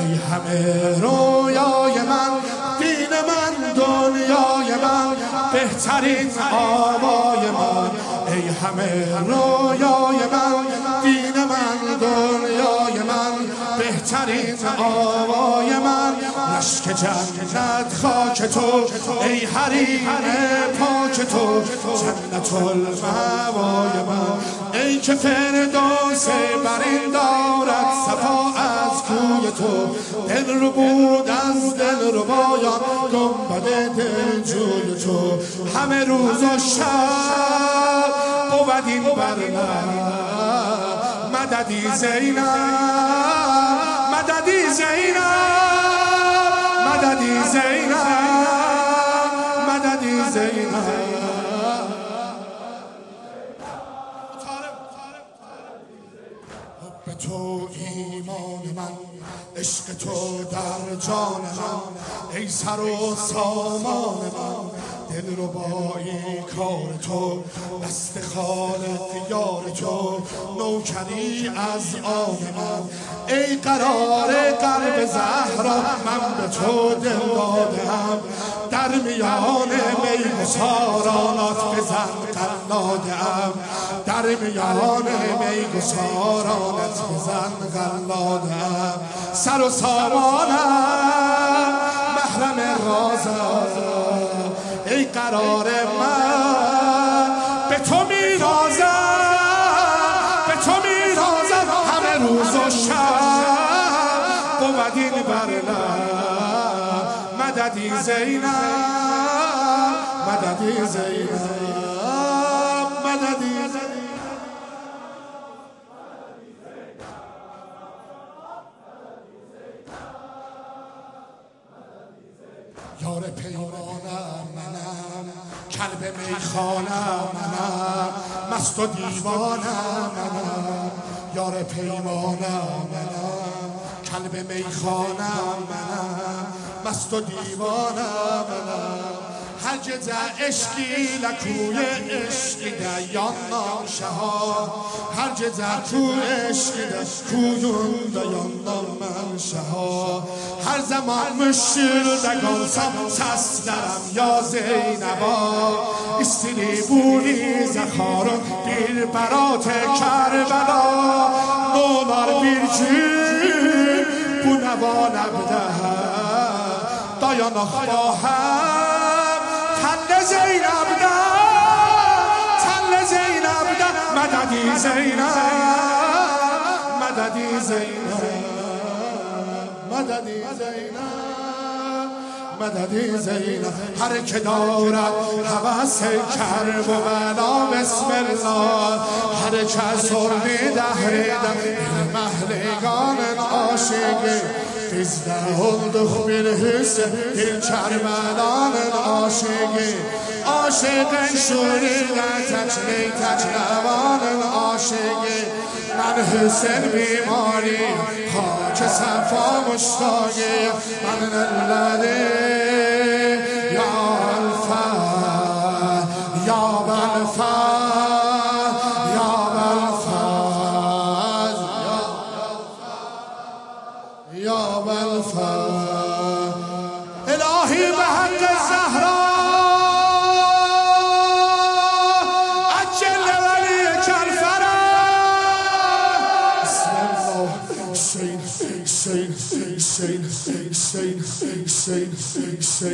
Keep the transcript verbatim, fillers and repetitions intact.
ای همه رویای من، دین من دنیای من، بهترین آوای من. ای همه رویای من، دین من دنیای من، بهترین آوای من. رشک جنت خاک تو، ای حریم پاک تو، جنت المأوای من. ای که فردوس برین دارد صفا از کوی تو، دل رو بود از دل رو بایان گنبد دلجوی تو. همه روز و شب بود این بر من، مددی زینب، مددی زینب، مددی زینب، مددی زینب. حب تو ایمان من، عشق تو در جان من، ای سر و سامان من. دل رو با این کار تو، دست خالق یار تو، نوکری از آن من. ای قرار قلب زهرا، من به تو دل دادم، در میان میگسارانات بزن قلادم، در میان میگسارانت بزن قلادم. سر و سامانم محرم رازم، ای قرار من به تو میرازم، به تو میرازم. همه روز و شب بود این بر لب، مددی زینب، مددی زینب، مددی زینب. یار پیمانم منم، کلب میخانم منم، مست و دیوانم منم. یار پیمانم منم، کلب میخانم منم، مست و دیوانم منم. هر جز عشقی لکوی عشقی دیان ناشه ها، هر جز کوی عشقی کویون دیان ناشه ها. هر زمان مشیر دگان سم سس درم یا زینبا، استیلی بونی زخارون بیر برات کربلا. نونار بیر جیر بونوا نبده دایان اخواهم، تل زینب ده، تل زینب ده، مددی زینب، مددی زینب، مددی زینب، مددی زینب. هر که دارد هوس کرب و بلا بسم الله، هر که از سرمی دهریدم محلگان عاشقی. فیزده oldu bir hüsn bir Kerbelanın aşığı, aşığın şurine tecli tecrevanın aşığı. من حسین بیماری خاک صفا مشتاقی، من الذی یا الفا یا بالفا یا بالفاز یا بالفا. الهی به حق زهرا عجل ولی کلفرا. بسم الله. حسین حسین حسین حسین حسین حسین حسین.